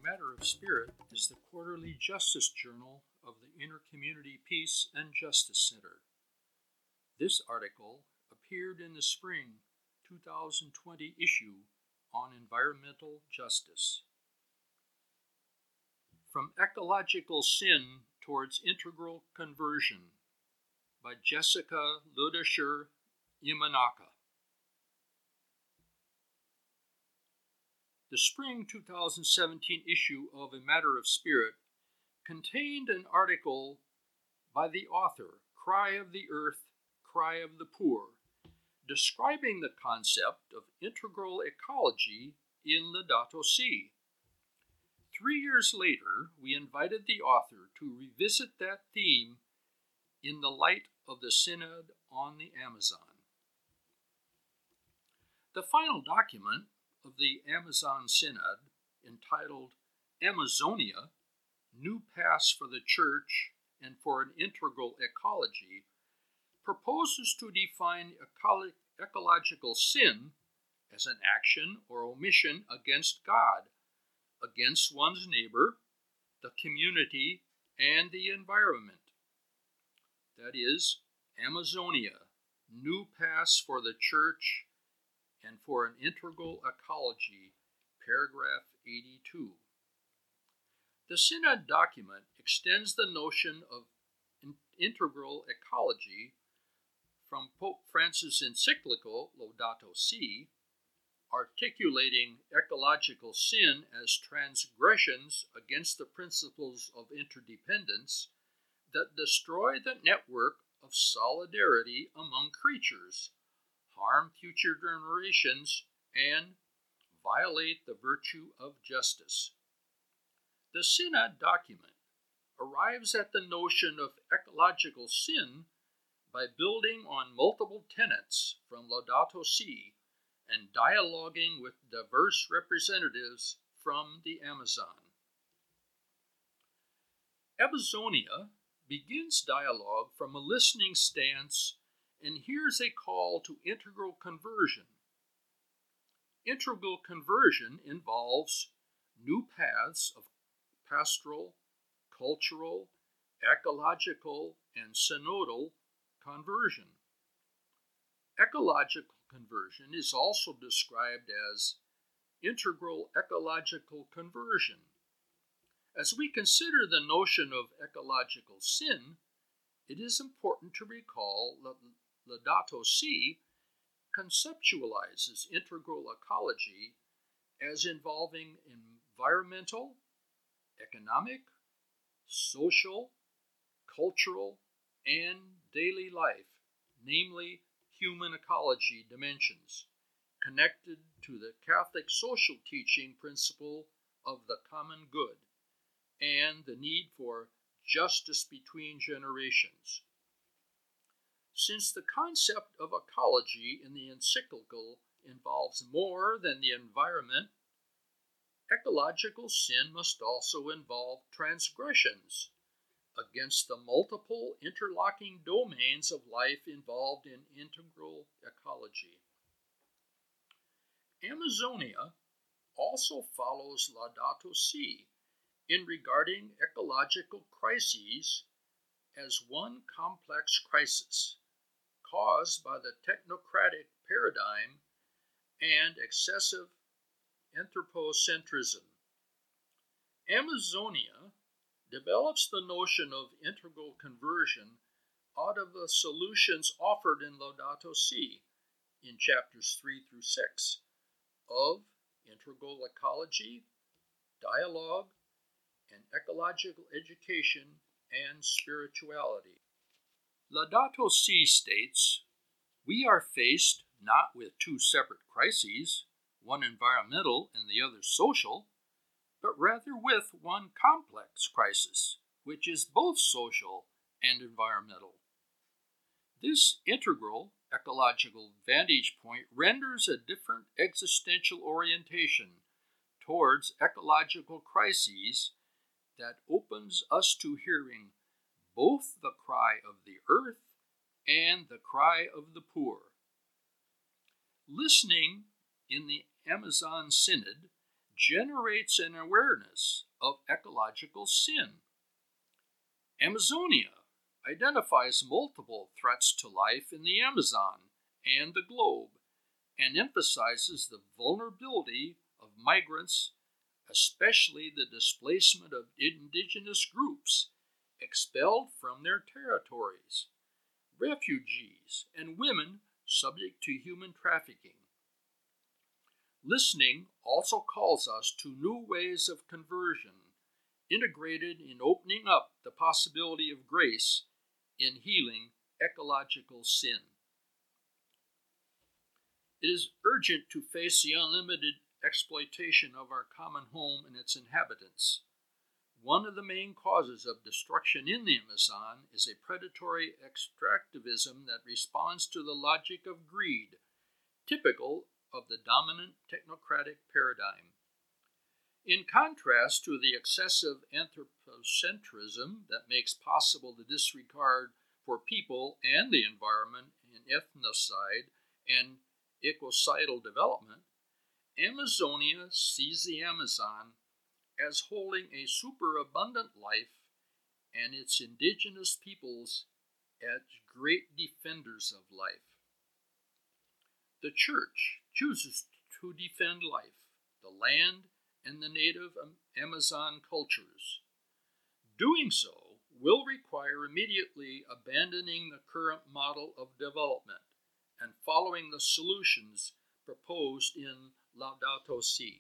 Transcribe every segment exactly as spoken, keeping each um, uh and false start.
Matter of Spirit is the quarterly justice journal of the Intercommunity Peace and Justice Center. This article appeared in the spring two thousand twenty issue on environmental justice. From Ecological Sin Towards Integral Conversion by Jessica Ludesher Yamanaka. The spring two thousand seventeen issue of A Matter of Spirit contained an article by the author, Cry of the Earth, Cry of the Poor, describing the concept of integral ecology in Laudato Si. Three years later, we invited the author to revisit that theme in the light of the Synod on the Amazon. The final document of the Amazon Synod, entitled Amazonia, New Paths for the Church and for an Integral Ecology, proposes to define ecolo- ecological sin as an action or omission against God, against one's neighbor, the community, and the environment. That is, Amazonia, New Paths for the Church and for an Integral Ecology, paragraph eighty-two. The Synod document extends the notion of in- integral ecology from Pope Francis' encyclical Laudato Si, articulating ecological sin as transgressions against the principles of interdependence that destroy the network of solidarity among creatures, harm future generations, and violate the virtue of justice. The Synod document arrives at the notion of ecological sin by building on multiple tenets from Laudato Si and dialoguing with diverse representatives from the Amazon. Amazonia begins dialogue from a listening stance and hears a call to integral conversion. Integral conversion involves new paths of pastoral, cultural, ecological, and synodal conversion. Ecological conversion is also described as integral ecological conversion. As we consider the notion of ecological sin, it is important to recall that Laudato Si conceptualizes integral ecology as involving environmental, economic, social, cultural, and daily life, namely human ecology dimensions, connected to the Catholic social teaching principle of the common good and the need for justice between generations. Since the concept of ecology in the encyclical involves more than the environment, ecological sin must also involve transgressions against the multiple interlocking domains of life involved in integral ecology. Amazonia also follows Laudato Si in regarding ecological crises as one complex crisis caused by the technocratic paradigm and excessive anthropocentrism. Amazonia develops the notion of integral conversion out of the solutions offered in Laudato Si in chapters three through six of integral ecology, dialogue, and ecological education and spirituality. Laudato Si states, "We are faced not with two separate crises, one environmental and the other social, but rather with one complex crisis, which is both social and environmental. This integral ecological vantage point renders a different existential orientation towards ecological crises that opens us to hearing both the cry of the earth and the cry of the poor." Listening in the Amazon Synod generates an awareness of ecological sin. Amazonia identifies multiple threats to life in the Amazon and the globe and emphasizes the vulnerability of migrants, especially the displacement of indigenous groups expelled from their territories, refugees, and women subject to human trafficking. Listening also calls us to new ways of conversion, integrated in opening up the possibility of grace in healing ecological sin. It is urgent to face the unlimited exploitation of our common home and its inhabitants. One of the main causes of destruction in the Amazon is a predatory extractivism that responds to the logic of greed, typical of the dominant technocratic paradigm. In contrast to the excessive anthropocentrism that makes possible the disregard for people and the environment in ethnocide and ecocidal development, Amazonia sees the Amazon as holding a superabundant life and its indigenous peoples as great defenders of life. The Church chooses to defend life, the land, and the native Amazon cultures. Doing so will require immediately abandoning the current model of development and following the solutions proposed in Laudato Si.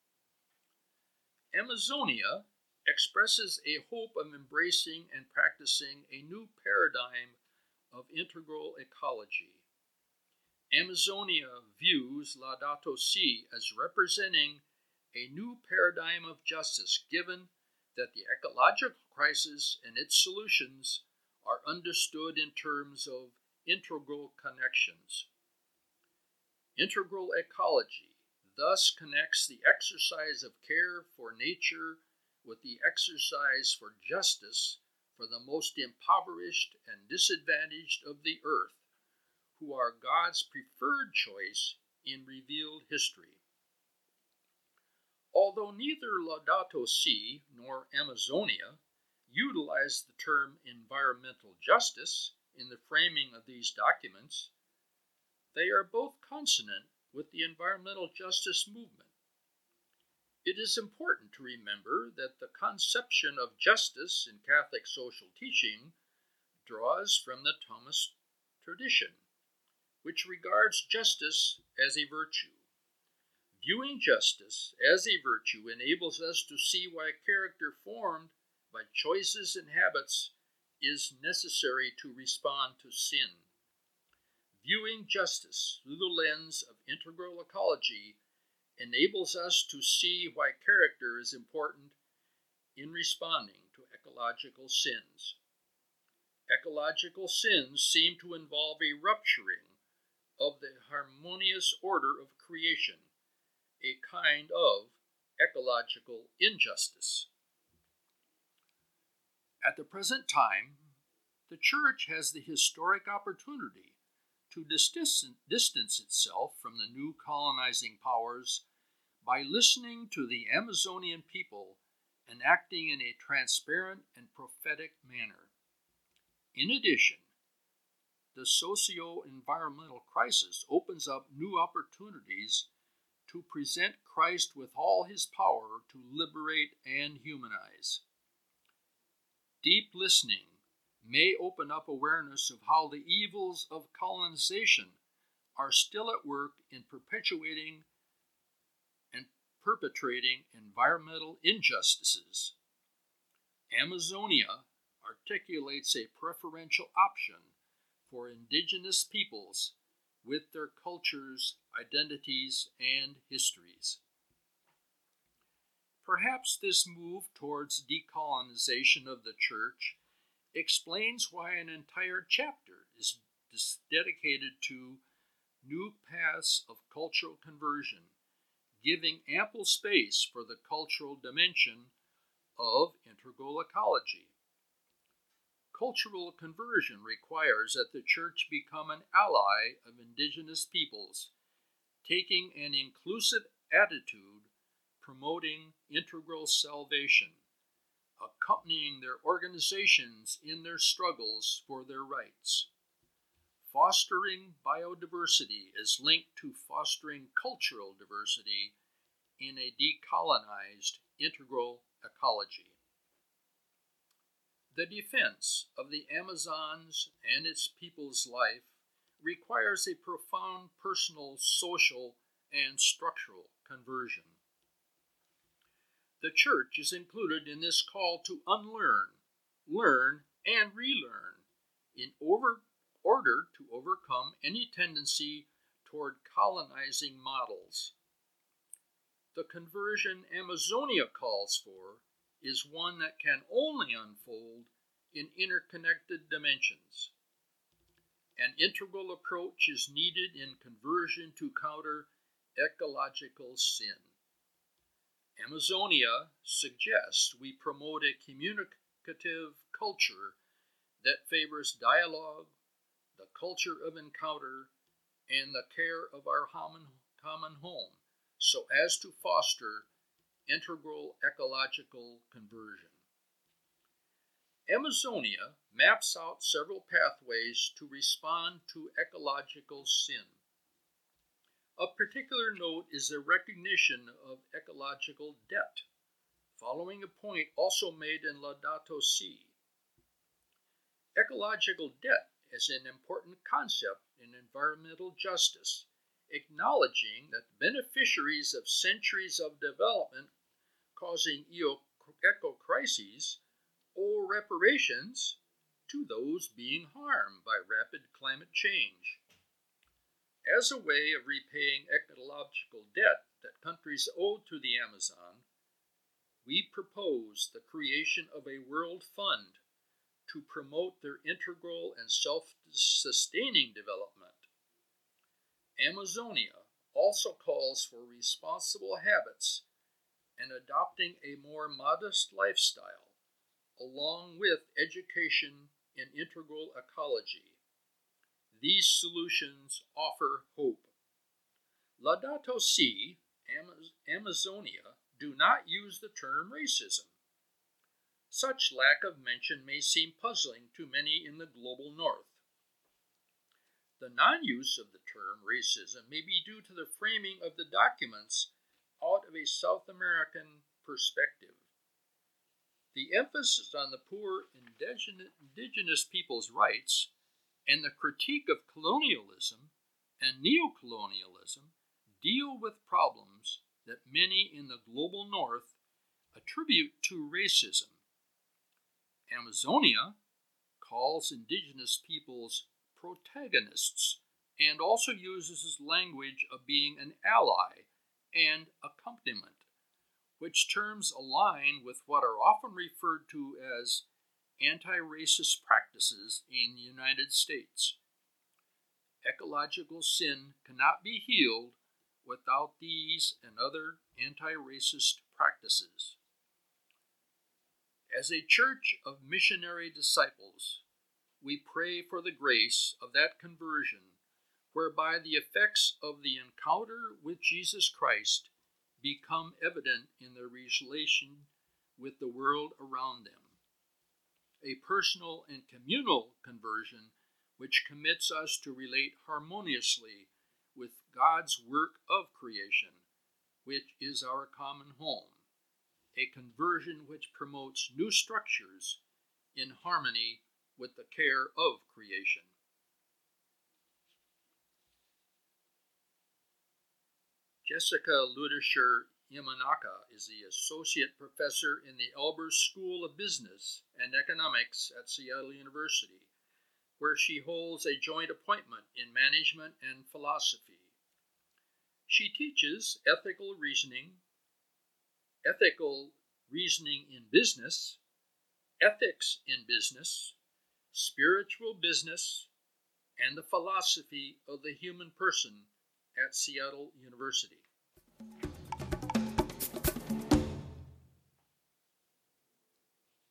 Amazonia expresses a hope of embracing and practicing a new paradigm of integral ecology. Amazonia views Laudato Si as representing a new paradigm of justice, given that the ecological crisis and its solutions are understood in terms of integral connections. Integral ecology thus connects the exercise of care for nature with the exercise for justice for the most impoverished and disadvantaged of the earth, who are God's preferred choice in revealed history. Although neither Laudato Si nor Amazonia utilize the term environmental justice in the framing of these documents, they are both consonant with the environmental justice movement. It is important to remember that the conception of justice in Catholic social teaching draws from the Thomist tradition, which regards justice as a virtue. Viewing justice as a virtue enables us to see why character formed by choices and habits is necessary to respond to sin. Viewing justice through the lens of integral ecology enables us to see why character is important in responding to ecological sins. Ecological sins seem to involve a rupturing of the harmonious order of creation, a kind of ecological injustice. At the present time, the Church has the historic opportunity to distance, distance itself from the new colonizing powers by listening to the Amazonian people and acting in a transparent and prophetic manner. In addition, the socio-environmental crisis opens up new opportunities to present Christ with all his power to liberate and humanize. Deep listening may open up awareness of how the evils of colonization are still at work in perpetuating and perpetrating environmental injustices. Amazonia articulates a preferential option for indigenous peoples with their cultures, identities, and histories. Perhaps this move towards decolonization of the Church explains why an entire chapter is dedicated to new paths of cultural conversion, giving ample space for the cultural dimension of integral ecology. Cultural conversion requires that the Church become an ally of indigenous peoples, taking an inclusive attitude promoting integral salvation, accompanying their organizations in their struggles for their rights. Fostering biodiversity is linked to fostering cultural diversity in a decolonized integral ecology. The defense of the Amazons and its people's life requires a profound personal, social, and structural conversion. The church is included in this call to unlearn, learn, and relearn in over, order to overcome any tendency toward colonizing models. The conversion Amazonia calls for is one that can only unfold in interconnected dimensions. An integral approach is needed in conversion to counter ecological sin. Amazonia suggests we promote a communicative culture that favors dialogue, the culture of encounter, and the care of our common home, so as to foster integral ecological conversion. Amazonia maps out several pathways to respond to ecological sin. Of particular note is the recognition of ecological debt, following a point also made in Laudato Si. Ecological debt is an important concept in environmental justice, acknowledging that the beneficiaries of centuries of development causing eco-crises owe reparations to those being harmed by rapid climate change. As a way of repaying ecological debt that countries owe to the Amazon, we propose the creation of a world fund to promote their integral and self-sustaining development. Amazonia also calls for responsible habits and adopting a more modest lifestyle, along with education in integral ecology. These solutions offer hope. Laudato Si, Amazonia, do not use the term racism. Such lack of mention may seem puzzling to many in the global north. The non-use of the term racism may be due to the framing of the documents out of a South American perspective. The emphasis on the poor indigenous people's rights and the critique of colonialism and neocolonialism deal with problems that many in the global north attribute to racism. Amazonia calls indigenous peoples protagonists and also uses language of being an ally and accompaniment, which terms align with what are often referred to as anti-racist practices in the United States. Ecological sin cannot be healed without these and other anti-racist practices. As a church of missionary disciples, we pray for the grace of that conversion whereby the effects of the encounter with Jesus Christ become evident in their relation with the world around them. A personal and communal conversion which commits us to relate harmoniously with God's work of creation, which is our common home. A conversion which promotes new structures in harmony with the care of creation. Jessica Ludischer Yamanaka is the Associate Professor in the Albers School of Business and Economics at Seattle University, where she holds a joint appointment in management and philosophy. She teaches ethical reasoning, ethical reasoning in business, ethics in business, spiritual business, and the philosophy of the human person at Seattle University.